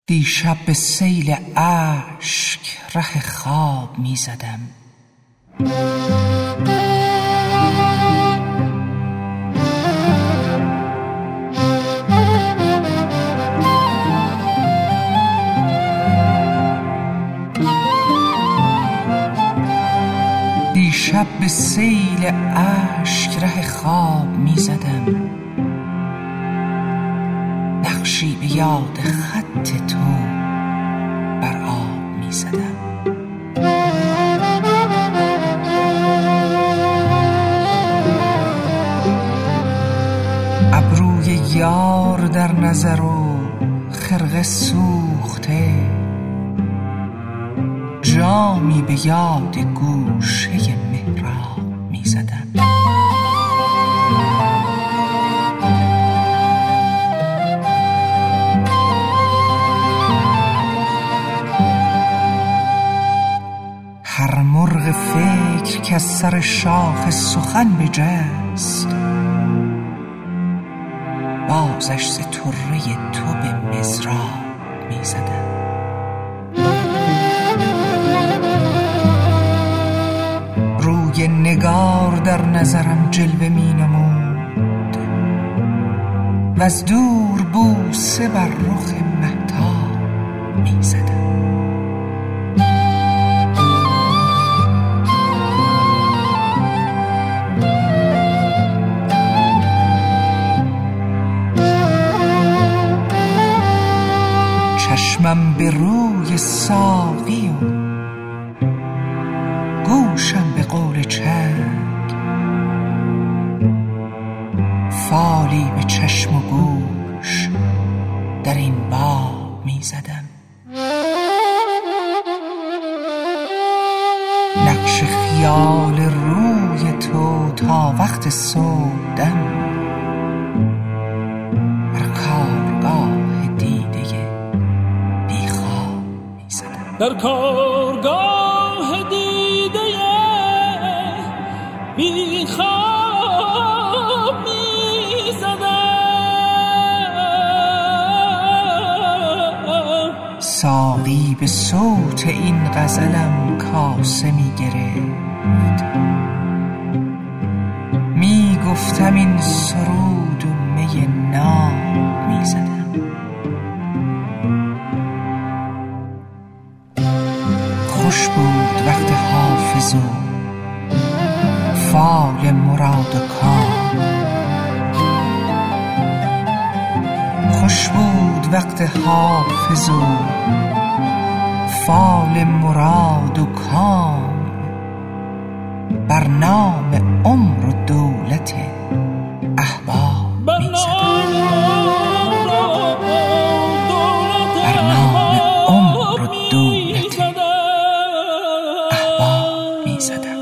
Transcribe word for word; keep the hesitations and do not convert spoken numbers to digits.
دیشب به سیل اشک ره خواب می زدم. دیشب به سیل اشک ره خواب می زدم. نقشی به یاد خط تو بر آب می زدم. ابروی یار در نظر و خرقه سوخته، جامی به یاد گوشه محراب می زدم. هر مرغ فکر که از سر شاخ سخن بجست، بازش ز طره تو به مضراب می زدم. روی نگار در نظرم جلوه می نمود و از دور بوسه بر رخ مهتاب می زدم. چشمم به روی ساقی و گوشم به قول چنگ، فالی به چشم و گوش در این باب می زدم. نقش خیال روی تو تا وقت صبحدم بر کارگاه دیده بیخواب می زدم. در کارگاه دیده بیخواب می زدم. ساقی به صوت این غزلم کاسه می گرفت، می گفتم این سرود و می ناب می زدم. خوش بود وقت حافظ و فال مراد و کام، خوش بود وقت حافظ و فال مراد و کام، بر نام عمر و دولت احباب می زدم. بر نام عمر و دولت احباب می زدم.